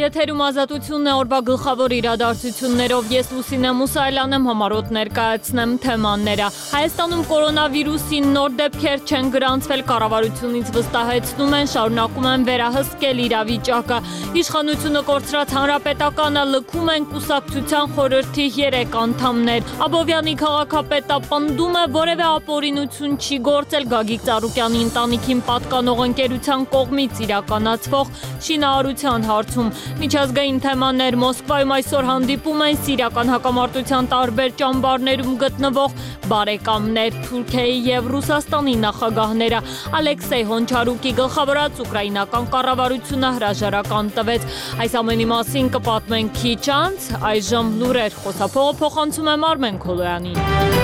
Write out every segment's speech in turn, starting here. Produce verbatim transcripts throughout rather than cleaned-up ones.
Եթերում ազատությունն է, օրվա գլխավոր իրադարձություններով ես Լուսինե Մուսայելյան եմ, համառոտ ներկայացնեմ թեմաները։ Հայաստանում կորոնավիրուսի նոր դեպքեր չեն գրանցվել, կառավարությունից վստահեցնում են, շարունակում են վերահսկել իրավիճակը։ Իշխանությունը կորցրած Հանրապետականը լքում են կուսակցության խորհրդի երեք անդամներ։ Աբովյանի քաղաքապետը պնդում է, որևէ ապօրինություն չի գործել Գագիկ Ծառուկյանի ընտանիքին պատկանող ընկերության կողմից իրականացվող շինարարության հարցում։ Միջազգային թեմաներ Մոսկվայում այսօր հանդիպում են սիրիական հակամարտության տարբեր ճամբարներում գտնվող բարեկամներ Թուրքիայի եւ Ռուսաստանի նախագահները։ Ալեքսեյ Հոնչարուկի գլխավորած ուկրաինական կառավարությունը հրաժարական տվեց։ Այս ամենի մասին կպատմենք քիչ անց, այժմ լուրեր, խոսափողը փոխանցում եմ Արմեն Քոլոյանին։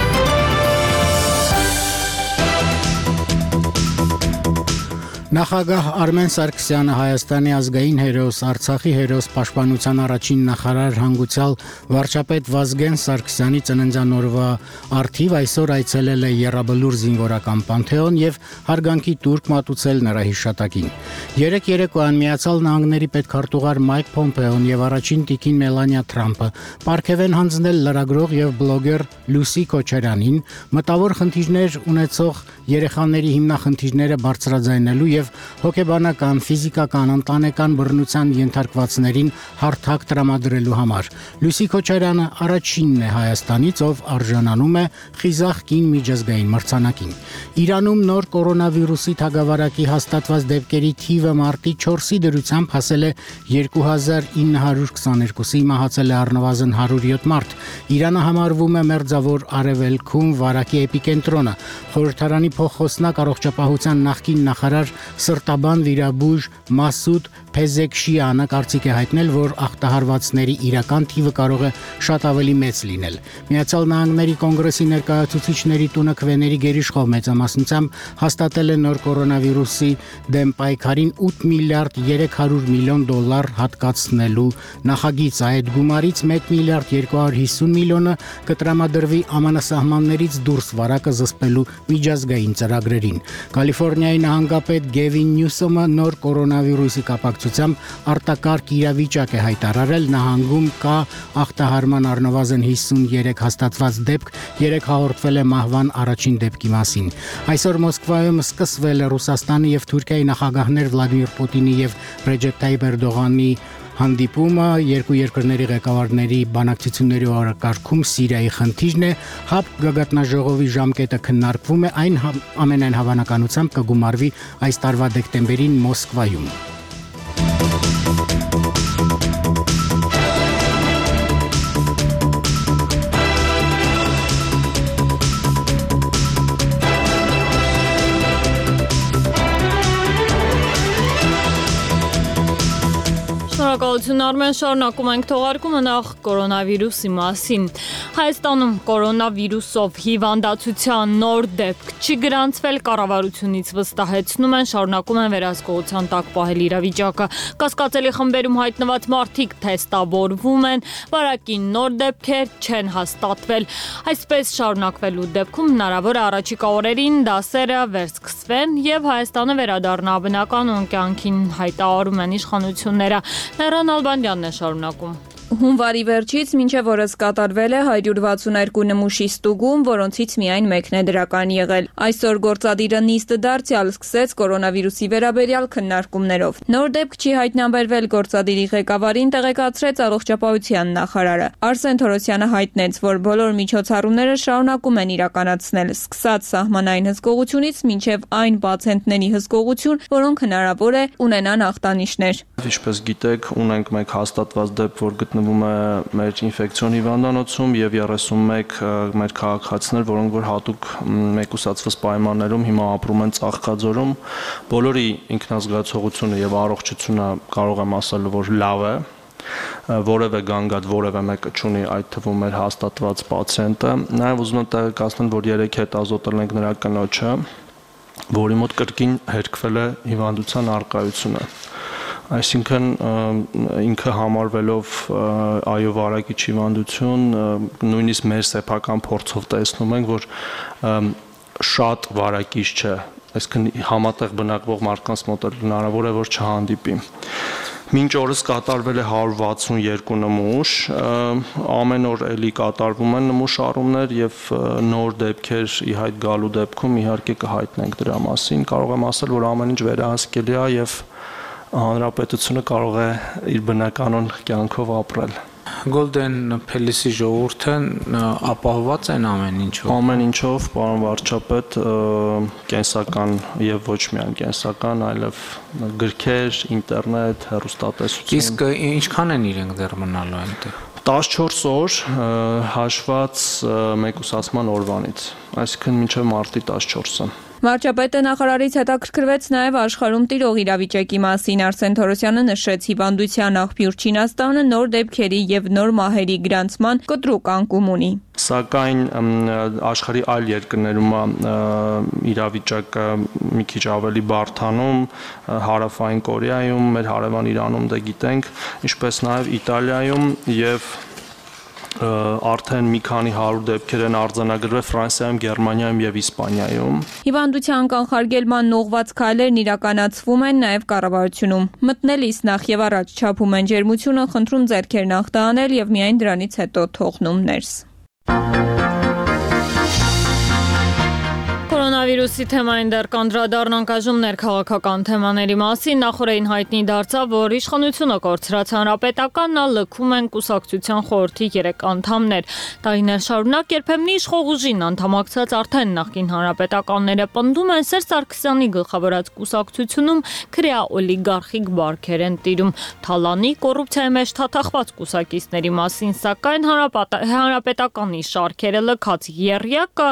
Նախագահ Արմեն Սարգսյանը, Հայաստանի ազգային հերոս, Արցախի հերոս, Պաշտպանության առաջին նախարար հանգուցյալ վարչապետ Վազգեն Սարգսյանի ծննդյան օրվա առթիվ այսօր այցելել է Եռաբլուր զինվորական պանթեոն եւ հարգանքի տուրք մատուցել նրա հիշատակին։ Երեք երեկոյան Միացյալ Նահանգների պետքարտուղար Մայք Փոմպեոն եւ առաջին տիկին Մելանիա Թրամփը պարգև են հանձնել լրագրող եւ բլոգեր Լուսի Քոչարյանին մտավոր խնդիրներ ունեցող երեխաների հիմնախնդիրները բարձրաձայնելու եւ հոգեբանական, ֆիզիկական, ընտանեկան բռնության ենթարկվածներին հարթակ տրամադրելու համար։ Լուսի Քոչարյանը առաջինն է Հայաստանից, ով արժանանում է խիզախ կին միջազգային մրցանակին։ Իրանում նոր կորոնավիրուսի թագավարակի հաստատված դեպքերի թիվը մարտի չորսի դրությամբ հասել է երկու հազար ինը հարյուր քսաներկուսի, մահացել է առնվազն հարյուր յոթ մարդ։ Իրանը համարվում է մերձավոր արևելքում վարակի էպիկենտրոնը։ Խորհրդարանի փոխխոսնակ առողջապահության նախկին նախարար Սրտաբան վիրաբույժ Մասուդ Փեզեքշյանը կարծիք է հայտնել, որ ախտահարվածների իրական թիվը կարող է շատ ավելի մեծ լինել։ Միացյալ Նահանգների կոնգրեսի ներկայացուցիչների տունը քվեների գերիշխող մեծամասնությամբ հաստատել է նոր կորոնավիրուսի դեմ պայքարին ութ միլիարդ երեք հարյուր միլիոն դոլար հատկացնելու նախագիծ։ Այդ գումարից մեկ միլիարդ երկու հարյուր հիսուն միլիոնը կտրամադրվի Է Մ Ն սահմաններից դուրս վարակը զսպելու միջազգային ծրագրերին։ Կալիֆոռնիայի նահանգապետ Գևին Նյուսոմը նոր կորոնավիրուսի կապակցությամբ արտակարգ իրավիճակ է հայտարարել։ Նահանգում կա ախտահարման առնվազն հիսունյոթ հաստատված դեպք, երեք հաղորդվել է մահվան առաջին դեպքի մասին։ Այսօր Մոսկվայում սկսվել է Ռուսաստանի եւ Թուրքիայի նախագահներ Վլադիմիր Պուտինի եւ Ռեջեփ Թայիփ Էրդողանի հանդիպումը, երկու երկրների ղեկավարների բանակցությունների օրակարգում Սիրիայի խնդիրն է, ՀԱՊ գագաթնաժողովի ժամկետը քննարկվում է, այն ամենայն հավանականությամբ կգումարվի այս տարվա դեկտեմբերին Մոսկվայում։ Շնորհակալություն Արմեն, շարունակում ենք թողարկումը նախ կորոնավիրուսի մասին։ Հայաստանում կորոնավիրուսով հիվանդացության նոր դեպք չի գրանցվել, կառավարությունից վստահեցնում են, շարունակում են վերահսկողության տակ պահել իրավիճակը։ Կասկածելի խմբերում հայտնված մարդիկ թեստավորվում են, վարակին նոր դեպքեր չեն հաստատվել։ Այսպես շարունակվելու դեպքում հնարավոր է առաջիկա օրերին դասերը վերսկսվեն եւ Հայաստանը վերադառնա բնական կյանքին, հայտարարում են իշխանությունները։ Նարան Ալբանդյանն է շարունակում։ Հունվարի վերջից մինչև օրս կատարվել է հարյուր վաթսունհերկու նմուշի ստուգում, որոնցից միայն մեկն է դրական եղել։ Այսօր գործադիրը նիստը դարձյալ սկսեց կորոնավիրուսի վերաբերյալ քննարկումներով։ Նոր դեպք չի հայտնաբերվել, գործադիրի ղեկավարին տեղեկացրեց առողջապահության նախարարը։ Արսեն Թորոսյանը հայտնեց, որ բոլոր միջոցառումները շարունակում են իրականացնել, սկսած սահմանային հսկողությունից մինչև այն պացիենտների հսկողություն, որոնք հնարավոր է ունենան ախտանիշներ։ Ինչպես գիտեք, ունենք մեկ հաստատված դեպք, որ գտնվում է մեր ինֆեկցիոն հիվանդանոցում եւ երեսունմեկ մեր քաղաքացիներ, որոնք որ հատուկ մեկուսացված պայմաններում հիմա ապրում են Ծաղկաձորում, բոլորի ինքնազգացողությունը եւ առողջությունը կարող եմ ասել, որ լավ է, որևէ գանգատ որևէ մեկը չունի, այդ թվում մեր հաստատված պացիենտը։ Նաեւ ուզում եմ տեղեկացնել, որ երեք հետազոտել ենք նրա կնոջը, որի մոտ կրկին հերկվել է հիվանդության առկայությունը։ Այսինքն ինքը համարվելով այո վարակիչ հիվանդություն, նույնիսկ մեր սեփական փորձով տեսնում ենք, որ շատ վարակիչ չէ, այսինքն համատեղ բնակվող մարդկանց մոտ հնարավոր է որ չհանդիպի։ Մինչ օրս կատարվել է հարյուր վաթսունյոթ նմուշ, ամեն օր էլի կատարվում են նմուշառումներ եւ նոր դեպքեր ի հայտ գալու դեպքում իհարկե կհայտնենք դրա մասին։ Կարող եմ ասել, որ ամեն ինչ վերահսկելի է եւ հանրապետությունը կարող է իր բնականon կյանքով ապրել։ Golden Palace-ի ժողովուրդը ապահովված են ամեն ինչով։ Ամեն ինչով, պարոն վարչապետ, կենսական եւ ոչ միայն կենսական, այլև գրքեր, ինտերնետ, հեռուստատեսություն։ Իսկ ինչքան են իրենք դեռ մնալու այնտեղ։ տասնչորս օր հաշված մեկուսացման օրվանից, այսինքն մինչև մարտի տասնչորսը։ Վարչապետը նախարարից հետաքրքրվեց նաև աշխարհում տիրող իրավիճակի մասին։ Արսեն Թորոսյանը նշեց, հիվանդության աղբյուր Չինաստանը նոր դեպքերի եւ նոր մահերի գրանցման կտրուկ անկում ունի։ Սակայն աշխարհի այլ երկրներում իրավիճակը մի քիչ ավելի բարդանում, Հարավային Կորեայում, մեր հարևան Իրանում դե գիտենք, ինչպես նաև Իտալիայում եւ արդեն մի քանի հարյուր դեպքեր են արձանագրվել Ֆրանսիայում, Գերմանիայում եւ Իսպանիայում։ Հիվանդության կանխարգելման նողված քայլերն իրականացվում են նաև կառավարությունում։ Մտնելիս նախ եւ առաջ չափում են ջերմությունը, խնդրում ձեռքերն ախտահանել եւ միայն դրանից հետո թողնում ներս։ Կորոնավիրուսի թեմային դեռ կանդրադառնանք այժմ ներքաղաքական թեմաների մասին։ Նախորդին հայտնի դարձավ, որ իշխանությունը կորցրած հանրապետականն լքում են կուսակցության խորհրդի երեք անդամներ։ Տարիներ շարունակ երբեմն իշխող ուժին անդամակցած արդեն նախկին հանրապետականները պնդում են Սերժ Սարգսյանի գլխավորած կուսակցությունում քրեա օլիգարխիկ բարքեր են տիրում։ Թալանի կոռուպցիայի մեջ թաթախված կուսակիցների մասին, սակայն հանրապետականի շարքերը լքած եռյակը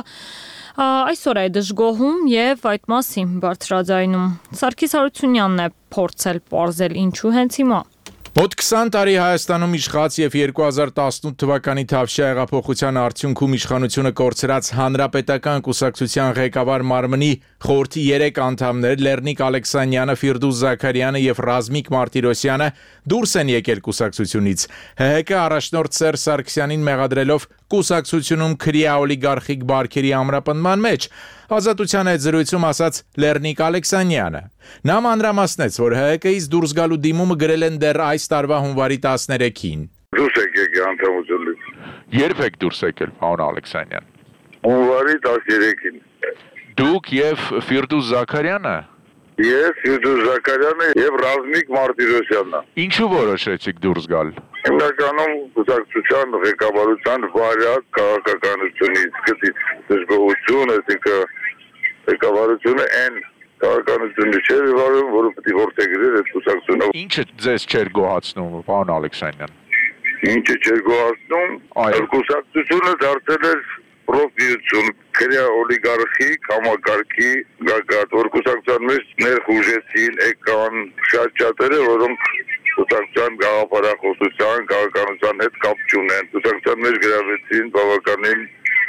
այսօր է դժգոհում եւ այդ մասին բարձրաձայնում։ Սարգիս Հարությունյանն է փորձել պարզել ինչու հենց հիմա։ Մոտ քսան տարի Հայաստանում իշխած եւ երկու հազար տասնութ թվականի Թավշյա հեղափոխության արդյունքում իշխանությունը կորցրած հանրապետական կուսակցության ղեկավար մարմնի խորհրդի երեք անդամներ Լեռնիկ Ալեքսանյանը, Ֆիրդուս Զաքարյանը եւ Ռազմիկ Մարտիրոսյանը դուրս են եկել կուսակցությունից։ Հ Հ K առաջնորդ Սերժ Սարգսյանին մեղադրելով կուսակցությունում քրեա օլիգարխիկ բարքերի ամրապնդման մեջ։ Ազատության այդ զրույցում ասաց Լեռնիկ Ալեքսանյանը։ Նա մանրամասնեց, որ Հ Հ K-ից դուրս գալու դիմումը գրել են դեռ այս տարվա հունվարի տասներեքին։ Դուրս եկեք անդամությունից։ Երբ եք դուրս եկել, պարոն Ալեքսանյան։ Հունվարի տասներեքին։ Դուք եւ Ֆիրդուս Զաքարյանը։ Ես, Ֆիրդուս Զաքարյանը եւ Ռազմիկ Մարտիրոսյանը։ Ինչու որոշեցիք դուրս գալ։ Հիմնականում կուսակցության ղեկավարության վարյակ քաղաքականությունից գտից դժգոհություն, այսինքն ղեկավարությունը այն քաղաքականությունը չէր վարում, որը պետք է որդեգրեր այդ կուսակցությունը։ Ինչը ձեզ չէր գոհացնում, պարոն Ալեքսանյան։ Ինչը չէր գոհացնում, կուսակցությունը դարձել էր պրոֆիլություն, քրեա օլիգարխիկ համակարգի գագաթ, որ կուսակցության մեջ ներխուժեցին, եկան շատ շատերը, որոնք կուսակցության գաղափարախոսության, քաղաքականության հետ կապ չունեն, կուսակցության մեջ գրավեցին բավականին,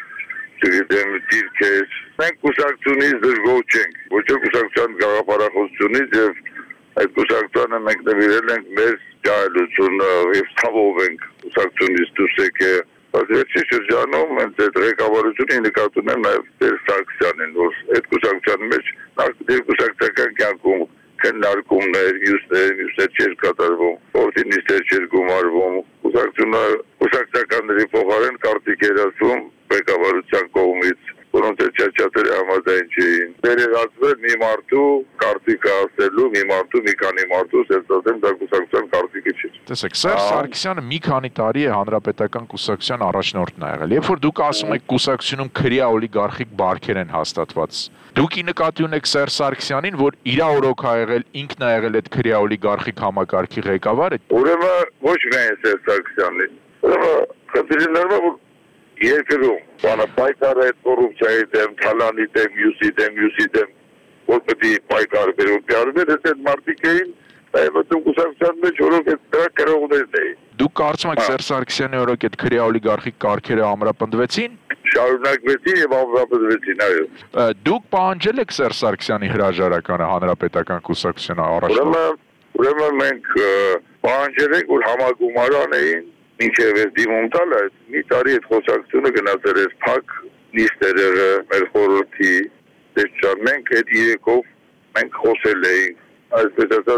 չգիտեմ, դիրքեր։ Մենք կուսակցությունից դժգոհ չենք, ոչ թե կուսակցության գաղափարախոսությունից եւ այդ կուսակցությանը մենք նվիրել ենք մեր ջահելությունը եւ ցավով ենք կուսակցությունից դուրս եկել։ Վերջի շրջանում հենց այդ ղեկավարությունը նկատի ունեմ նաև Սերժ Սարգսյանին, որ այդ կուսակցության մեջ նախ կուսակցական կյանքում քննարկումներ, յուստեր, յուստեր չէր կատարվում, օրդինիստեր չէր գումարվում, կուսակցությունը կուսակցականների փոխարեն կարծիք էր ասում ղեկավարության կողմից, որոնց չաչատերը համաձայն չէին։ Վերերացվել մի մարդու կարծիքը ասելու, մի մարդու, մի քանի մարդու, սերտացեմ դա կուսակցության կարծիքը չէ։ Տեսեք, Սերժ Սարգսյանը մի քանի տարի է հանրապետական կուսակցության առաջնորդն ա եղել։ Երբ որ դուք ասում եք կուսակցությունում քրեա օլիգարխիկ բարքեր են հաստատված, դուք ի նկատի ունեք Սերժ Սարգսյանին, որ իր օրոք ա եղել, ինքն ա եղել այդ քրեա օլիգարխիկ համակարգի ղեկավարը։ Ուրեմն ոչ միայն Սերժ Սարգսյանին, ուրեմն խնդիրներն որ երկրում բանը պայքարը այդ կոռուպցիայի դեմ, թալանի դեմ, յուսի դեմ, յուսի դեմ, որ պետք է պայքար բերում դառնել, այդ մարդիկ էին, այլ կուսակցության մեջ որոնք այդ դրա կրողներն էին։ Դուք կարծում եք Սերժ Սարգսյանի օրոք այդ քրեա օլիգարխիկ կարգերը ամրապնդվեցին։ Շարունակվեցին եւ ամրապնդվեցին, այո։ Դուք պահանջել եք Սերժ Սարգսյանի հրաժարականը հանրապետական կուսակցության առաջնորդ։ Ուրեմն մենք պահանջել ենք, որ համագումար անեին մինչև այս դիմում տալը, մի տարի այդ խոսակցությունը գնացել էր փակ նիստերը մեր խորհրդի դեպքում մենք այդ երեկով մենք խոսել էինք, այսպես ասած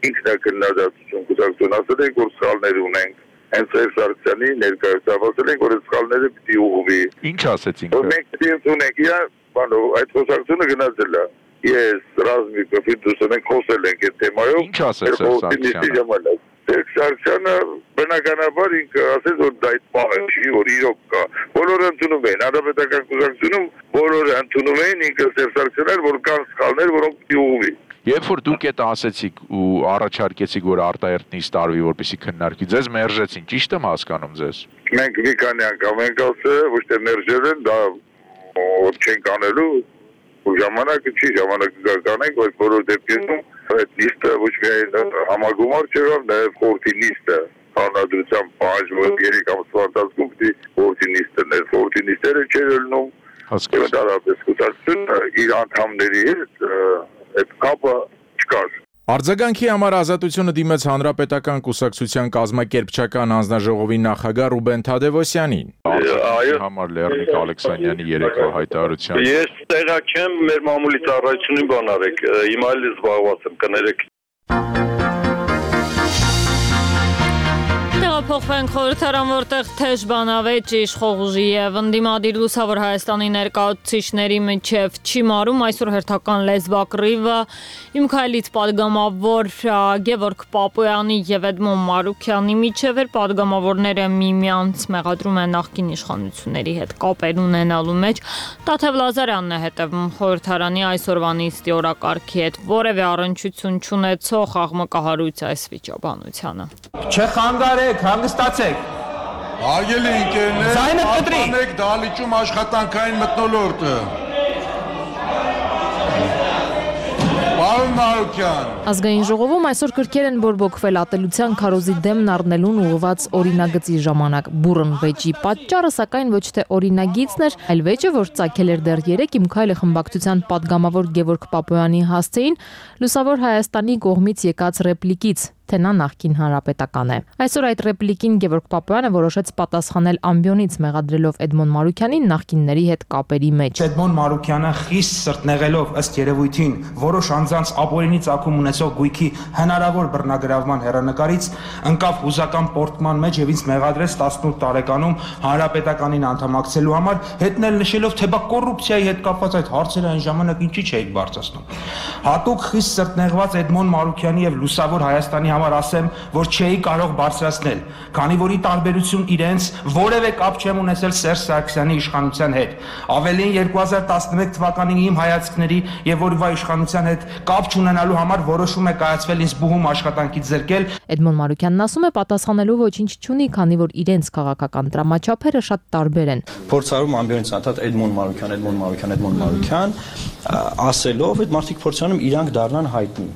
ինքնակնդադատություն կուսակցություն ասել ենք, որ սխալներ ունենք։ Հենց Սերժ Սարգսյանի ներկայությամբ ասել ենք, որ սխալները պիտի ուղղվի։ Ինչ ասեցինք։ Որ մենք պիտի ընդունենք, իա, բանո, այդ խոսակցությունը գնացել է։ Ես Ռազմիկը Ֆիրդուսովին խոսել ենք այդ թեմայով։ Ինչ ասել Սերժ Սարգսյանը։ Սերժ Սարգսյանը բնականաբար ինքը ասեց, որ դա այդ բանը չի, որ իրոք կա։ Բոլորը ընդունում էին, հանրապետական կուսակցությունում բոլորը ընդունում էին, ինքը Սերժ Սարգսյանն էր, որ կան սխալներ, որոնք պիտի ուղղվի։ Երբ որ դուք այդ ասեցիք ու առաջարկեցիք, որ արտահերտնից տարվի, որպեսզի քննարկվի, ձեզ մերժեցին, ճիշտ եմ հասկանում ձեզ։ Մենք մի քանի անգամ ենք ասել, ոչ թե մերժել են, դա չենք անելու, ու ժամանակը չի, ժամանակը կանենք, բայց բոլոր դեպքերում այդ նիստը ոչ միայն համագումար չեղավ, նաև խորհրդի նիստը հանրադրությամբ պահանջվում երեք ամսվա ընթացքում պիտի խորհրդի նիստն էր, խորհրդի նիստերը չէր ելնում, ընդհանրապես կուսակցությունը իր անդամների հետ այդ կապը չկար։ Արձագանքի համար Ազատությունը դիմեց Հանրապետական կուսակցության կազմակերպչական հանձնաժողովի նախագահ Ռուբեն Թադևոսյանին։ Այո, համար Լեռնիկ Ալեքսանյանի երեկվա հայտարարության։ Ես տեղակ չեմ, մեր մամուլի ծառայությունին բան արեք, հիմա էլ զբաղված եմ, կներեք։ Տեղափոխվենք խորհրդարան, որտեղ թեժ բանավեճ իշխող ուժի եւ ընդդիմադիր Լուսավոր Հայաստանի ներկայացուցիչների միջև չի մարում այսօր հերթական լեզվակռիվը Իմ քայլից падգամավոր Գևորգ Պապոյանի եւ Էդմոն Մարուքյանի միջև էր падգամավորները միմյանց մեղադրում են նախկին իշխանությունների հետ կապեր ունենալու մեջ Տաթև Լազարյանն է հետևում խորհրդարանի այսօրվա նիստի օրակարգի հետ որևէ առնչություն չունեցող աղմկահարույց այս վիճաբանությանը Չխանգարեք, հանգստացեք։ Հարգելի ընկերներ, Ձայնը կտրի։ պահպանեք դահլիճում աշխատանքային մթնոլորտը։ Պարոն Մարուքյան։ Ազգային ժողովում այսօր կրկեր են բորբոքվել ատելության քարոզի դեմն առնելուն ուղղված օրինագծի ժամանակ բուրըն վեճի պատճառը սակայն ոչ թե օրինագիծն էր, այլ վեճը, որ ծագել էր դեռ երեք Իմ քայլը խմբակցության падգամավոր Գևորգ Պապոյանի հասցեին Լուսավոր Հայաստանի կողմից եկած ռեպլիկից թե նա նախկին հանրապետական է։ Այսօր այդ ռեպլիկին Գևորգ Պապոյանը որոշեց պատասխանել ամբիոնից մեղադրելով Էդմոն Մարուքյանին նախկինների հետ կապերի մեջ։ Էդմոն Մարուքյանը խիստ սրտնեղելով ըստ երևույթին որոշ անձանց ապօրինի ծագում ունեցող գույքի հնարավոր բռնագրավման հեռանկարից ընկավ հուզական պորտման մեջ եւ ինձ մեղադրեց տասնութ տարեկանում հանրապետականին անդամակցելու համար, հետնել նշելով թե բա կոռուպցիայի հետ կապված այդ հարցերը այն ժամանակ ինչի չէիք բարձրացնում։ Հատուկ խիստ սրտնեղված Էդմոն Մարուքյանի եւ Լուսավոր Հայաստանի համար ասեմ, որ չէի կարող բարձրացնել, քանի որ ի տարբերություն իրենց որևէ կապ չեմ ունեցել Սերժ Սարգսյանի իշխանության հետ։ Ավելին երկու հազար տասնմեկ թվականին իմ հայացքների եւ որևէ իշխանության հետ կապ չունենալու համար որոշում է կայացվել ինձ բուհում աշխատանքից զրկել։ Էդմոն Մարուքյանն ասում է պատասխանելու ոչինչ չունի, քանի որ իրենց քաղաքական դրամաչափերը շատ տարբեր են։ Փորձարում ամբիոնից անդադ Էդմոն Մարուքյան, Էդմոն Մարուքյան, Էդմոն Մարուքյան ասելով այդ մարդիկ փորձանում իրանք դառնան հայտնի։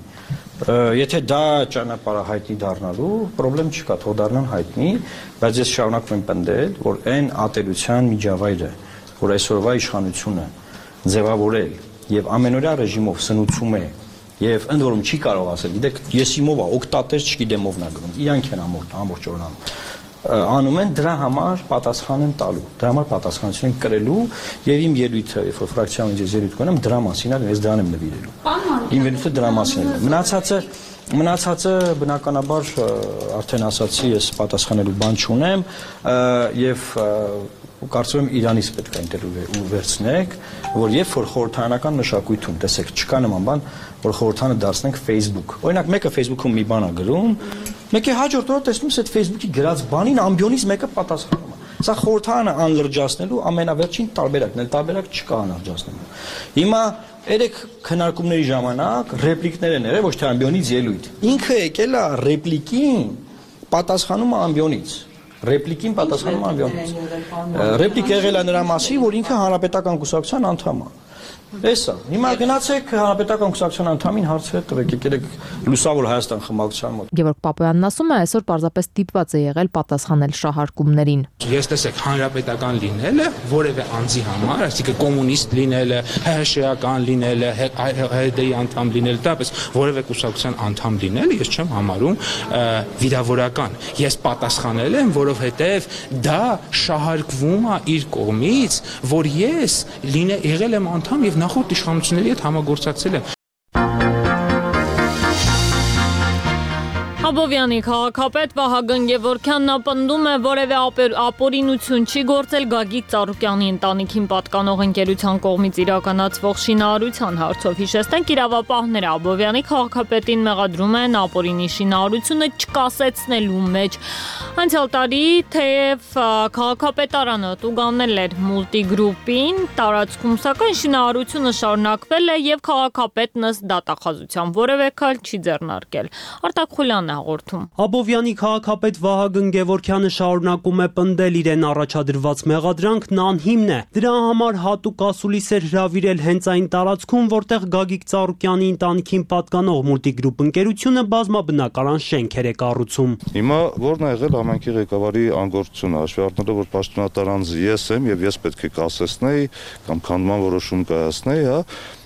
Եթե դա ճանապարհը հայտնի դառնալու, խնդրեմ չկա, թող դառնան հայտնի, բայց ես շարունակում եմ պնդել, որ այն ատելության միջավայրը, որ այսօրվա իշխանությունը ձևավորել եւ ամենօրյա ռեժիմով սնուցում է եւ ընդ որում չի կարող ասել, գիտեք, ես իմով օկտատեր չգիտեմ ով նա գրում, իրանք են ամբողջ օրն անում են դրա համար պատասխան են տալու, դրա համար պատասխանություն են կրելու եւ իմ ելույթը, երբ որ ֆրակցիան ինձ ելույթ կունեմ, դրա մասին է, ես դրան եմ նվիրելու։ Իմ ելույթը դրա մասին է։ Մնացածը մնացածը բնականաբար արդեն ասացի, ես պատասխանելու բան չունեմ եւ կարծում եմ Իրանից պետք է ինտերվյու վերցնեք, որ երբ որ խորհրդարանական մշակույթում տեսեք, չկա նման բան, որ խորհրդանը դարձնենք Facebook։ Օրինակ մեկը Facebook-ում մի բան է գրում, մեկը հաջորդ օրը տեսնում ես այդ Facebook-ի գրած բանին ամբիոնից մեկը պատասխանում է։ Սա խորհրդարանը անլրջացնելու ամենավերջին տարբերակն է, տարբերակ չկա անլրջացնելու։ Հիմա երեք քննարկումների ժամանակ ռեպլիկներ են եղել, ոչ թե ամբիոնից ելույթ։ Ինքը եկել է ռեպլիկին պատասխանում է ամբիոնից։ Ռեպլիկին պատասխանում ամբիոնից։ Ռեպլիկ եղել է նրա մասին, որ ինքը հանրապետական կուսակցության անդամ է։ Էսա, հիմա գնացեք հանրապետական կուսակցության անդամին հարցերը տվեք, եկեք Լուսավոր Հայաստան խմբակցության մոտ։ Գևորգ Պապոյանն ասում է, այսօր պարզապես դիպված է եղել պատասխանել շահարկումներին։ Ես տեսեք հանրապետական լինելը որևէ անձի համար, այսինքն կոմունիստ լինելը, ՀՀՇ-ական լինելը, ՀԴ-ի անդամ լինելը, դեպս որևէ կուսակցության անդամ լինելը ես չեմ համարում վիրավորական։ Ես պատասխանել եմ, որովհետև դա շահարկվում է իր կողմից, որ ես եղել եմ անդամ եւ նախորդ իշխանությունների հետ համագործակցել եմ։ Աբովյանի քաղաքապետ Վահագն Գևորգյանն ապնդում է, որևէ ապօրինություն չի գործել Գագիկ Ծառուկյանի ընտանիքին պատկանող ընկերության կողմից իրականացվող շինարարության հարցով։ Հիշեցնենք, իրավապահները Աբովյանի քաղաքապետին մեղադրում են ապօրինի շինարարությունը չկասեցնելու մեջ։ Անցյալ տարի թեև քաղաքապետարանը տուգանել էր Multigrupին, տարածքում սակայն շինարարությունը շարունակվել է եւ քաղաքապետն ըստ դատախազության որևէ քայլ չի ձեռնարկել։ Արտակ Խուլյանն հաղորդում։ Աբովյանի քաղաքապետ Վահագն Գևորգյանը շարունակում է պնդել իրեն առաջադրված մեղադրանքն անհիմն է։ Դրա համար հատուկ ասուլիս էր հրավիրել հենց այն տարածքում, որտեղ Գագիկ Ծառուկյանի ընտանիքին պատկանող Multigrupp ընկերությունը բազմաբնակարան շենքեր է կառուցում։ Հիմա ո՞րն է եղել համայնքի ղեկավարի անգործությունը, հաշվի առնելով, որ պաշտոնատար անձ ես եմ եւ ես պետք է կասեցնեի կամ քանդման որոշում կայացնեի, հա,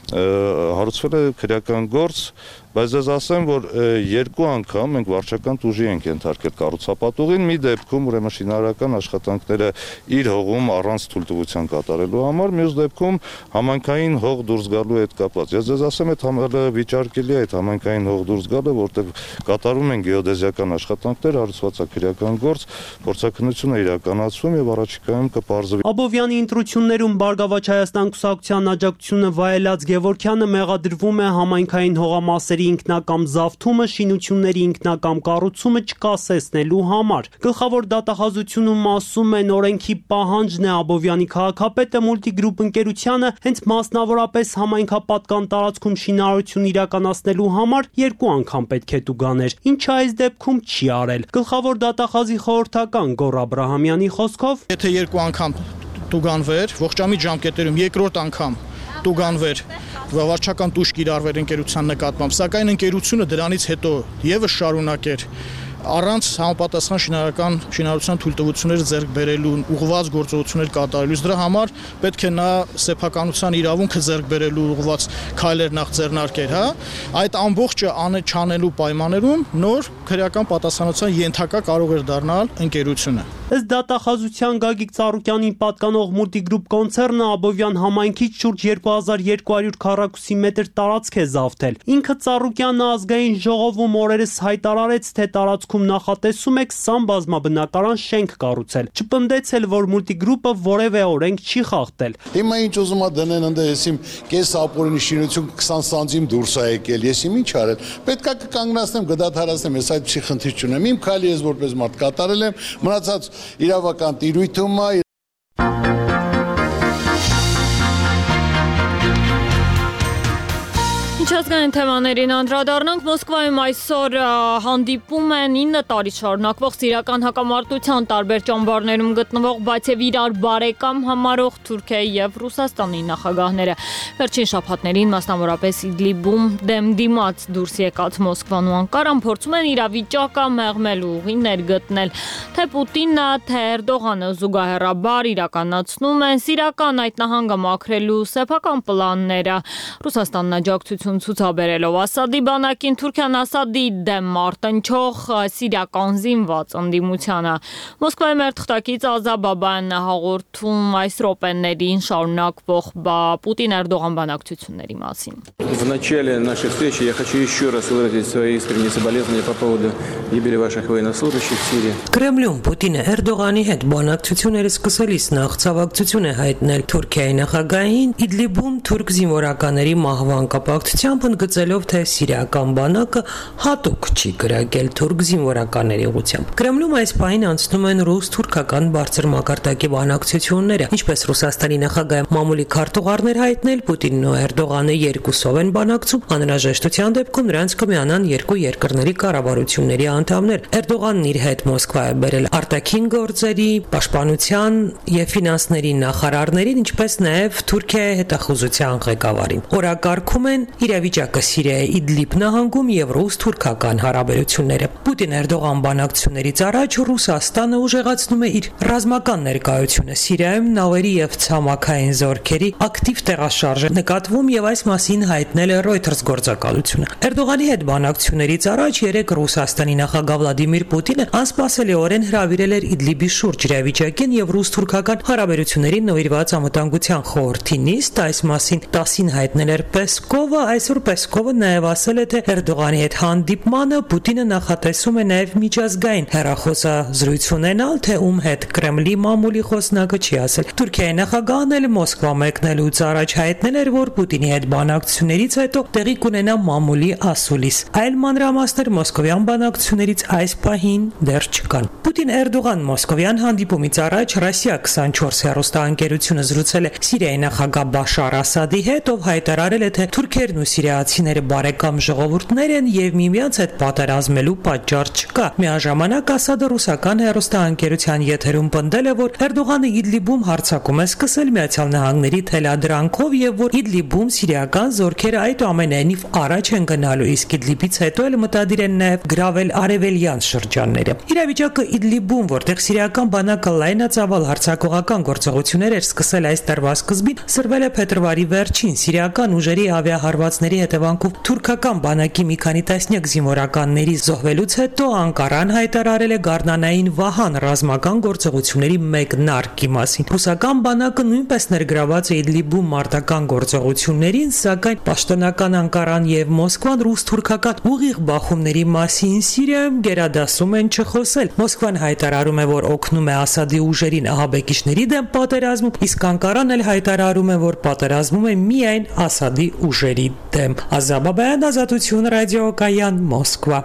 հարուցվել է քրեական գործ, բայց ես ասեմ, որ երկու անգամ մենք վարչական տուժի ենք ենթարկել կառուցապատողին, մի դեպքում ուրեմն շինարարական աշխատանքները իր հողում առանց թույլտվության կատարելու համար, մյուս դեպքում համայնքային հող դուրս գալու հետ կապված։ Ես ես ասեմ, այդ համարը վիճարկելի է այդ համայնքային հող դուրս գալը, որտեղ կատարում են գեոդեզիական աշխատանքներ, հարուցված է քրեական գործ, փորձաքննություն է իրականացվում եւ առաջիկայում կպարզվի։ Աբովյանի ընտրություններում Բարգավաճ Հայաստան կուսակցության աջակցությունը վայելած Գևորգյանը մեղադրվում է համայնքային հողամասերի ինքնակամ զավթումը, շինությունների ինքնակամ կառուցումը չկասեցնելու համար։ Գլխավոր դատախազությունում ասում են, օրենքի պահանջն է Աբովյանի քաղաքապետը Multigrupp ընկերությանը հենց մասնավորապես համայնքապատկան տարածքում շինարարություն իրականացնելու համար երկու անգամ պետք է տուգաներ, ինչը այս դեպքում չի արել։ Գլխավոր դատախազի խորհրդական Գոռ Աբրահամյանի խոսքով, եթե երկու անգամ տուգանվեր, ողջամիտ ժամկետերում երկրորդ անգամ տուգանվեր, վարչական տուժ կիրառվեր ընկերության նկատմամբ, սակայն ընկերությունը դրանից հետո եւս շարունակեր առանց համապատասխան շինարարական շինարարության թույլտվություններ ձեռք բերելու ուղղված գործողություններ կատարելուց դրա համար պետք է նա սեփականության իրավունքը ձեռք բերելու ուղղված քայլեր նախ ձեռնարկեր, հա, այդ ամբողջը չանելու պայմաններում նոր քրեական պատասխանատվության ենթակա կարող էր դառնալ ընկերությունը։ Ըստ դատախազության Գագիկ Ծառուկյանին պատկանող Multigrupp կոնցեռնը Աբովյան համայնքից շուրջ երկու հազար երկու հարյուր քառակուսի մետր տարածք է զավթել։ Ինքը Ծառուկյանը ազգային ժողովում օրերս հայտարարեց, թե տարածքում նախատեսում է քսան բազմաբնակարան շենք կառուցել։ Չպնդեց էլ, որ Multigrupp-ը որևէ օրենք չի խախտել։ Հիմա ինչ ուզում ա դնեն ընդ ես իմ կես ապօրինի շինություն քսան սանտիմ դուրս ա եկել, ես իմ ինչ արել։ Պետքա կկանգնացնեմ, կդադարացնեմ, ես այդ չի խնդիր չունեմ։ Իմ քայլի ես որպես մարդ կատարել եմ, մնացած իրավական տիրույթում է։ Միջազգային թեմաներին անդրադառնանք, Մոսկվայում այսօր հանդիպում են ինը տարի շարունակվող սիրիական հակամարտության տարբեր ճամբարներում գտնվող, բայց եւ իրար բարեկամ համարող Թուրքիայի եւ Ռուսաստանի նախագահները։ Վերջին շաբաթներին մասնավորապես Իդլիբում դեմ դիմաց դուրս եկած Մոսկվան ու Անկարան փորձում են իրավիճակը մեղմելու ուղիներ գտնել, թե Պուտինը, թե Էրդողանը զուգահեռաբար իրականացնում են սիրիական այդ նահանգը մաքրելու սեփական պլանները։ Ռուսաստանն աջակցություն ցուցաբերելով Ասադի բանակին, Թուրքիան Ասադի դեմ մարտնչող սիրիական զինված ընդդիմությանը։ Մոսկվայի մեր թղթակից Ազա Բաբայանն հաղորդում այս րոպեներին շարունակվող Պուտին-Էրդողան բանակցությունների մասին։ В начале нашей встречи я хочу еще раз выразить свои искренние соболезнования по поводу гибели ваших военнослужащих в Сирии. Կրեմլում Պուտինը Էրդողանի հետ բանակցությունները սկսելիս նախ ցավակցություն է հայտնել Թուրքիայի նախագահին Իդլիբում թուրք զինվորականների մահվան կապակցությամբ ընդգծելով, թե սիրիական բանակը հատուկ չի գրակել թուրք զինվորականների ուղղությամբ։ Կրեմլում այս պահին անցնում են ռուս-թուրքական բարձր մակարդակի բանակցությունները, ինչպես Ռուսաստանի նախագահ մամուլի քարտուղարներ հայտնել Պուտինն ու Էրդողանը երկուսով են բանակցում, անհրաժեշտության դեպքում նրանց կմիանան երկու երկրների կառավարությունների անդամներ։ Էրդողանն իր հետ Մոսկվա է բերել արտաքին գործերի, պաշտպանության եւ ֆինանսների նախարարներին, ինչպես նաեւ Թուրքիայի հետախուզության ղեկավարին։ Օրակարգում են իրավիճակը Սիրիայի Իդլիբ նահանգում եւ ռուս-թուրքական հարաբերությունները։ Պուտին-Էրդողան բանակցություններից առաջ Ռուսաստանը ուժեղացնում է իր ռազմական ներկայությունը Սիրիայում, նավերի եւ ցամաքային զորքերի ակտիվ տեղաշարժ է նկատվում եւ այս մասին հայտնել է Reuters գործակալությունը։ Էրդողանի հետ բանակցություններից առաջ երեք Ռուսաստանի նախագահ Վլադիմիր Պուտինը անսպասելիորեն հրավիրել էր Իդլիբի շուրջ իրավիճակին եւ ռուս-թուրքական հարաբերություններին նվիրված անվտանգության խորհրդի նիստ, այս մասին տասին հայտնել էր Պեսկովը, այսօր Պեսկովը նաև ասել է, թե Էրդողանի հետ հանդիպմանը Պուտինը նախատեսում է նաև միջազգային հեռախոսազրույց ունենալ, թե ում հետ Կրեմլի մամուլի խոսնակը չի ասել։ Թուրքիայի նախագահն էլ Մոսկվա մեկնելուց առաջ հայտնել էր, որ Պուտինի հետ բանակցություններից հետո տեղի կունենա մամուլի ասուլիս։ Այլ մանրամասներ մոսկովյան բանակցություններից այս պահին դեռ չկան։ Պուտին-Էրդողան մոսկովյան հանդիպումից առաջ Ռոսիա քսանչորս հեռուստաընկերությունը զրուցել է Սիրիայի նախագահ Բաշար Ասադի հետ, ով հայտարարել է, թե թուրքերն ու սիրիացիները բարեկամ ժողովուրդներ են եւ միմյանց հետ պատերազմելու պատճառ չկա։ Միաժամանակ Ասադը ռուսական հեռուստաընկերության եթերում պնդել է, որ Էրդողանը Իդլիբում հարձակում է սկսել Միացյալ Նահանգների թելադրանքով եւ որ Իդլիբում սիրիական զորքերը այդուամենայնիվ առաջ են գնալու, իսկ Իդլիբից հետո էլ մտադիր են նաեւ գրավել արևելյան շրջանները։ Իրավիճակը Իդլիբում, որտեղ սիրիական բանակը լայնածավալ հարձակողական գործողություններ էր սկսել այս տարվա սկզբին, սրվել է փետրվարի վերջին սիրիական ուժերի ավիահարվածների հետևանքով թուրքական բանակի մի քանի տասնյակ զինվորականների զոհվելուց հետո Անկարան հայտարարել է Գառնանային Վահան ռազմական գործողությունների մեկնարկի մասին։ Ռուսական բանակը նույնպես ներգրաված է Իդլիբում մարտական գործողություններին, սակայն պաշտոնական Անկարան եւ Մոսկվան ռուս-թուրքական ուղիղ բախումների մասին Սիրիայում գերադասում են չխոսել։ Մոսկվան հայտարարում է, որ օգնում է Ասադի ուժերին ահաբեկիչների դեմ պատերազմում, իսկ Անկարան էլ հայտարարում է, որ պատերազմում է միայն Ասադի ուժերի դեմ։ Ազաբաբայան, Ազատություն, ռադիոկայան, Մոսկվա։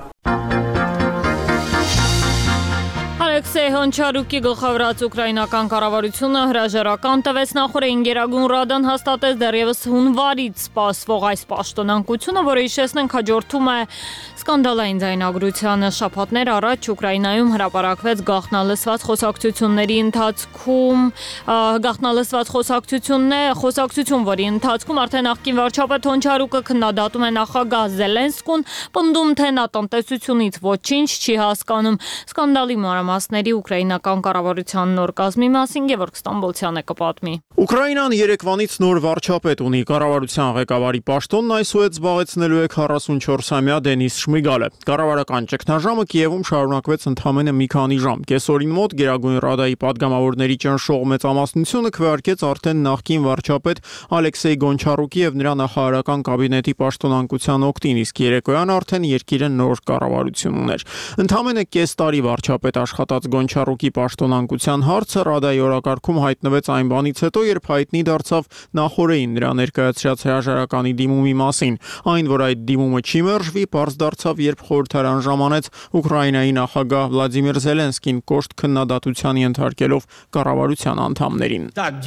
Ալեքսեյ Հոնչարուկի գլխավորած ուկրաինական կառավարությունը հրաժարական տվեց նախորդին Գերագույն Ռադան հաստատեց դեռևս հունվարից սպասվող այս պաշտոնանկությունը, որը հիշեցնենք հաջորդում է սկանդալային ձայնագրությանը։ Շաբաթներ առաջ Ուկրաինայում հրապարակվեց գաղտնալսված խոսակցությունների ընթացքում գաղտնալսված խոսակցություններ, խոսակցություն, որի ընթացքում արդեն նախկին վարչապետ Հոնչարուկը քննադատում է նախագահ Զելենսկուն, պնդում, թե նա տնտեսությունից ոչինչ չի հասկանում։ Սկանդալի մանրամասների ուկրաինական կառավարության նոր կազմի մասին Գևորգ Ստամբոլցյանը կպատմի։ Ուկրաինան երեկվանից նոր վարչապետ ունի։ Կառավարության ղեկավարի պաշտոնն այսուհետ զբաղեցնելու է քառասունչորսամյա Դենիս Շմիգալը։ Կառավարական ճգնաժամը Կիևում շարունակվեց ընդամենը մի քանի ժամ։ Կեսօրին մոտ Գերագույն Ռադայի պատգամավորների ճնշող մեծամասնությունը քվեարկեց արդեն նախկին վարչապետ Ալեքսեյ Գոնչարուկի եւ նրա նախարարական կաբինետի պաշտոնանկության օգտին, իսկ երեկոյան արդեն երկիրը նոր կառավարություն ուներ։ Ընդամենը կես տարի վարչապետ աշխատած Գոնչարուկի պաշտոնանկության հարցը Ռադայի օրակարգում հայտնվեց այն բանից հետո, երբ հայտնի դարձավ նախորդին նրա ներկայացրած հրաժարականի դիմումի մասին։ Այն, որ այդ դիմումը չի մերժվի, պարզ դարձավ, երբ խորհրդարան ժամանեց Ուկրաինայի նախագահ Վլադիմիր Զելենսկին կոշտ քննադատության ենթարկելով կառավարության անդամներին։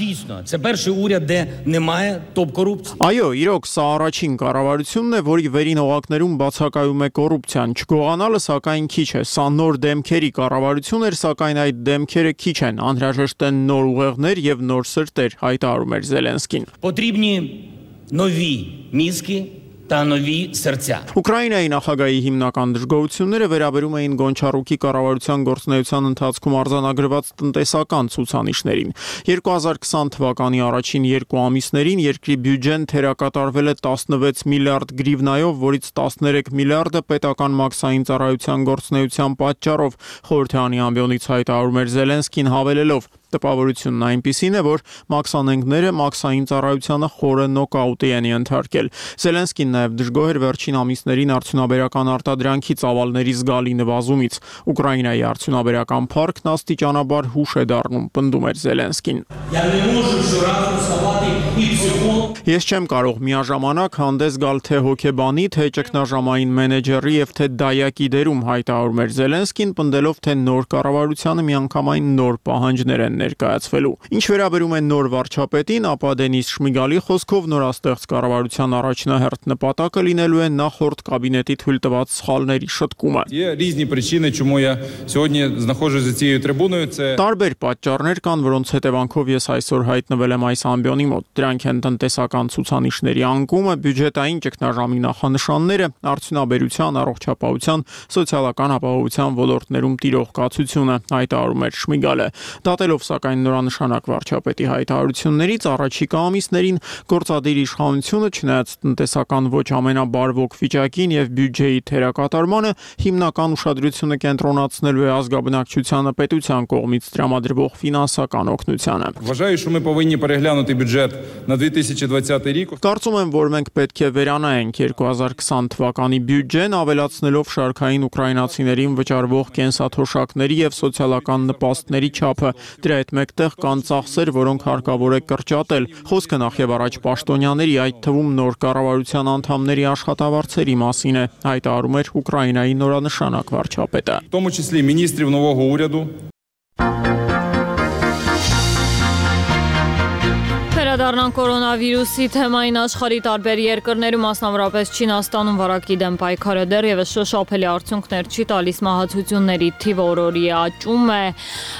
Այո, իրոք սա առաջին կառավարությունն է, որի վերին օղակներում բացակայում է կոռուպցիան։ Չգողանալը սակայն քիչ է։ Սա նոր դեմքերի կառավարություն էր, սակայն այդ դեմքերը քիչ են, անհրաժեշտ են նոր ուղեղներ եւ նոր սրտեր, հայտարարում էր Զելենսկին։ Потрібні нові мізки та нові серця։ Ուկրաինայի նախագահի հիմնական դժգոհությունները վերաբերում էին Գոնչարուկի կառավարության գործունեության ընթացքում արձանագրված տնտեսական ցուցանիշներին։ երկու հազար քսան թվականի առաջին երկու ամիսներին երկրի բյուջեն թերակատարվել է տասնվեց միլիարդ գրիվնայով, որից տասներեք միլիարդը պետական մաքսային ծառայության գործունեության պատճառով, խորհրդարանի ամբիոնից հայտարարում էր Զելենսկին հավելելով. Տպավորությունն այնպիսին է, որ մաքսանենգները մաքսային ծառայությանը խորը նոկաուտի են ենթարկել։ Զելենսկին նաև դժգոհ էր վերջին ամիսներին արդյունաբերական արտադրանքի ծավալների զգալի նվազումից։ Ուկրաինայի արդյունաբերական փառքն աստիճանաբար հուշ է դառնում, պնդում էր Զելենսկին։ Ես չեմ կարող միաժամանակ հանդես գալ թե հոգեբանի, թե ճգնաժամային մենեջերի եւ թե դայակի դերում, հայտարարում էր Զելենսկին, պնդելով, թե նոր կառավարությանը միանգամայն նոր պահանջներ են ներկայացվելու։ Ինչ վերաբերում է նոր վարչապետին, ապա Դենիս Շմիգալի խոսքով նորաստեղծ կառավարության առաջնահերթ նպատակը լինելու է նախորդ կաբինետի թույլ տված սխալների շտկումը։ Տարբեր պատճառներ կան, որոնց հետևանքով ես այսօր հայտնվել եմ այս ամբիոնի մոտ։ Դրանք են տնտեսական ցուցանիշների անկումը, բյուջետային ճգնաժամի նախանշանները, արդյունաբերության, առողջապահության, սոցիալական ապահովության ոլորտներում տիրող կացությունը, հայտարարում էր Շմիգալը։ Դատելով սակայն նորանշանակ վարչապետի հայտարարություններից առաջիկա ամիսներին գործադիր իշխանությունը, չնայած տնտեսական ոչ ամենաբարվոք վիճակին եւ բյուջեի թերակատարմանը, հիմնական ուշադրությունը կենտրոնացնելու է ազգաբնակչությանը պետության կողմից տրամադրվող ֆինանսական օգնությանը։ Вважаю, що ми повинні переглянути бюджет на дві тисячі двадцятий рік. Կարծում եմ, որ մենք պետք է վերանայենք երկու հազար քսան թվականի բյուջեն, ավելացնելով շարքային ուկրաինացիներին վճարվող կենսաթոշակների եւ սոցիալական նպաստների չափը։ Դրա հետ մեկտեղ կան ծախսեր, որոնք հարկավոր է կրճատել։ Խոսքը նախ եւ առաջ պաշտոնյաների, այդ թվում նոր կառավարության անդամների աշխատավարձերի մասին է, հայտարարում էր Ուկրաինայի նորանշանակ վարչապետը։ В тому числі міністрів нового уряду. Վերադառնանք կորոնավիրուսի թեմային աշխարհի տարբեր երկրներում, մասնավորապես Չինաստանում վարակի դեմ պայքարը դեռևս շոշափելի արդյունքներ չի տալիս, մահացությունների թիվը օր-օրի աճում է։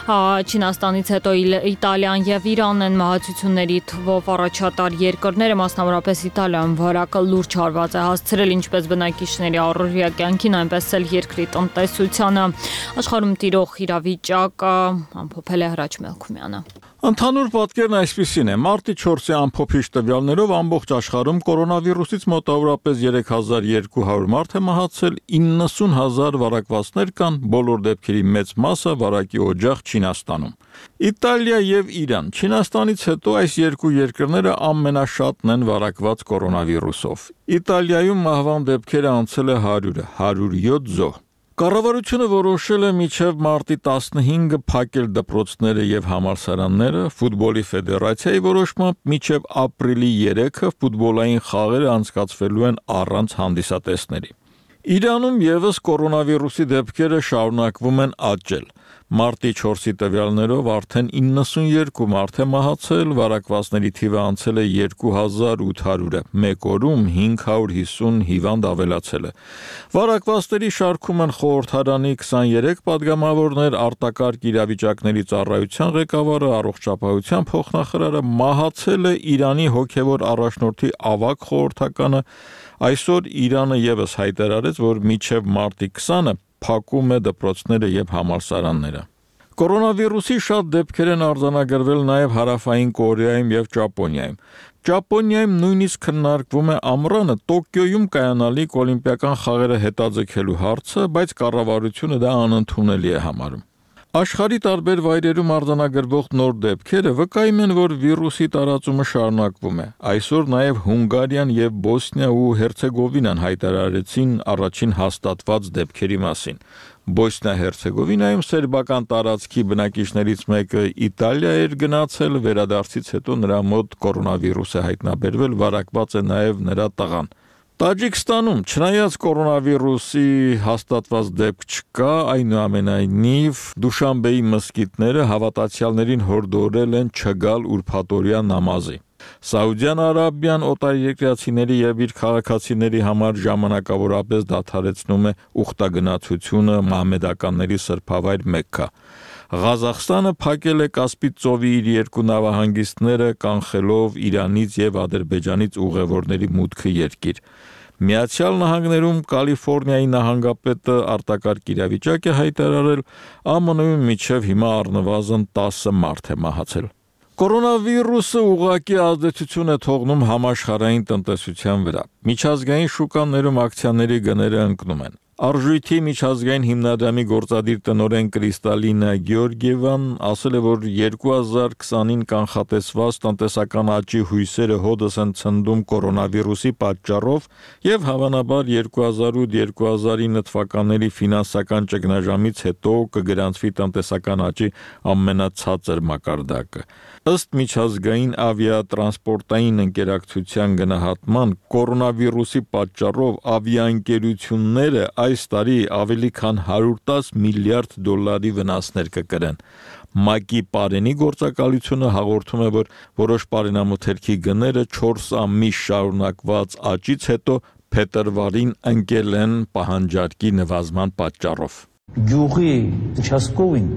Չինաստանից հետո Իտալիան եւ Իրանն են մահացությունների թվով առաջատար երկրները, մասնավորապես Իտալիայում վարակը լուրջ հարված է հասցրել ինչպես բնակիչների առօրյա կյանքին, այնպես էլ երկրի տնտեսությանը։ Աշխարհում տիրող իրավիճակը ամփոփել է Հրաչ Մելքումյանը։ Ընդհանուր պատկերն այսպիսին է. մարտի չորսի ամփոփիչ տվյալներով ամբողջ աշխարհում կորոնավիրուսից մոտավորապես երեք հազար երկու հարյուր մարդ է մահացել, իննսուն հազար վարակվածներ կան, բոլոր դեպքերի մեծ մասը վարակի օջախ Չինաստանում։ Իտալիա եւ Իրան։ Չինաստանից հետո այս երկու երկրները ամենաշատն են վարակված կորոնավիրուսով։ Իտալիայում մահվան դեպքերը անցել է հարյուրը, հարյուր յոթ զոհ։ Կառավարությունը որոշել է մինչև մարտի տասնհինգը փակել դպրոցները եւ համալսարանները, ֆուտբոլի ֆեդերացիայի որոշմամբ մինչև ապրիլի երեքը ֆուտբոլային խաղերը անցկացվելու են առանց հանդիսատեսների։ Իրանում եւս կորոնավիրուսի դեպքերը շարունակվում են աճել։ Մարտի չորսի տվյալներով արդեն իննսունյոթ մարդ է մահացել, վարակվածների թիվը անցել է երկու հազար ութ հարյուրը, մեկ օրում հինգ հարյուր հիսուն հիվանդ ավելացել է։ Վարակվածների շարքում են խորհրդարանի քսաներեք падգամավորներ, արտակարգ իրավիճակների ծառայության ղեկավարը, առողջապահության փոխնախարարը, մահացել է Իրանի հոգևոր առաջնորդի ավագ խորհրդականը։ Այսօր Իրանը եւս հայտարարեց, որ մինչև մարտի քսանը փակում է դպրոցները եւ համալսարանները։ Կորոնավիրուսի շատ դեպքեր են արձանագրվել նաեւ Հարավային Կորեայում եւ Ճապոնիայում։ Ճապոնիայում նույնիսկ քննարկվում է ամռանը Տոկիոյում կայանալիք օլիմպիական խաղերը հետաձգելու հարցը, բայց կառավարությունը դա անընդունելի է համարում։ Աշխարհի տարբեր վայրերում արձանագրվող նոր դեպքերը վկայում են, որ վիրուսի տարածումը շարունակվում է։ Այսօր նաև Հունգարիան եւ Բոսնիա ու Հերցեգովինան հայտարարեցին առաջին հաստատված դեպքերի մասին։ Բոսնիա-Հերցեգովինայում սերբական տարածքի բնակիչներից մեկը Իտալիա էր գնացել, վերադարձից հետո նրա մոտ կորոնավիրուս է հայտնաբերվել, վարակված է նաև նրա տղան։ Տաջիկստանում չնայած կորոնավիրուսի հաստատված դեպք չկա, այնուամենայնիվ Դուշանբեի մզկիթները հավատացյալներին հորդորել են չգալ ուրբաթօրյա նամազի։ Սաուդյան Արաբիան օտարերկրացիների եւ իր քաղաքացիների համար ժամանակավորապես դադարեցնում է ուխտագնացությունը մահմեդականների սրբավայր Մեքքա։ Ղազախստանը փակել է Կասպից ծովի իր երկու նավահանգիստները, կանխելով Իրանից եւ Ադրբեջանից ուղևորների մուտքը երկիր։ Միացյալ Նահանգներում Կալիֆոռնիայի նահանգապետը արտակարգ իրավիճակ է հայտարարել, ԱՄՆ-ում մինչև հիմա առնվազն տասը մարդ է մահացել։ Կորոնավիրուսը ուղղակի ազդեցություն է թողնում համաշխարհային տնտեսության վրա։ Միջազգային շուկաներում ակցիաների գները ընկնում են։ Արժույթի միջազգային հիմնադրամի գործադիր տնօրեն Կրիստալինա Գեորգիևան ասել է, որ երկու հազար քսանին կանխատեսված տնտեսական աճի հույսերը հոդս են ցնդում կորոնավիրուսի պատճառով եւ հավանաբար երկու հազար ութ երկու հազար ինը թվականների ֆինանսական ճգնաժամից հետո կգրանցվի տնտեսական աճի ամենացածր մակարդակը։ Ըստ միջազգային ավիատրանսպորտային ընկերակցության գնահատման, կորոնավիրուսի պատճառով ավիաընկերությունները այս տարի ավելի քան հարյուր տասը միլիարդ դոլարի վնասներ կկրեն։ ՄԱԿ-ի պարենի գործակալությունը հաղորդում է, որ որոշ պարենամթերքի գները չորս ամիս շարունակված աճից հետո փետրվարին ընկել են պահանջարկի նվազման պատճառով։ Գյուղի участковին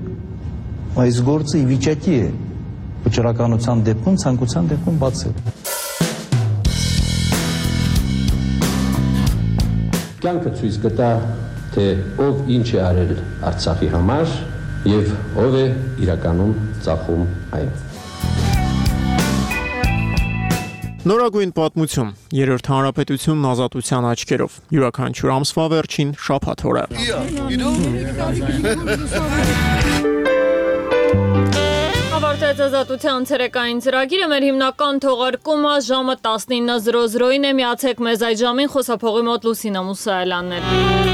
այս գործը ի վիճակի է վճռականության դեպքում, ցանկության դեպքում բացել։ Կյանքը ցույց կտա, թե ով ինչ է արել Արցախի համար եւ ով է իրականում ծախում այն։ Նորագույն պատմություն, երրորդ հանրապետությունն ազատության աչքերով, յուրաքանչյուր ամսվա վերջին շաբաթ օրը։ Ավարտեց ազատության ցերեկային ծրագիրը, մեր հիմնական թողարկումը ժամը տասնինը զրո զրոին է, միացեք մեզ այդ ժամին, խոսափողի մոտ Լուսինա Մուսայելյանն էր։